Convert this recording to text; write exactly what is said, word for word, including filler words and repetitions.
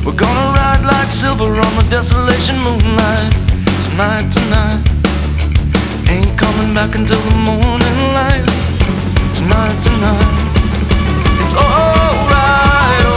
We're gonna ride like silver on the desolation moonlight. Tonight, tonight, ain't coming back until the morning light. Tonight, tonight, it's alright,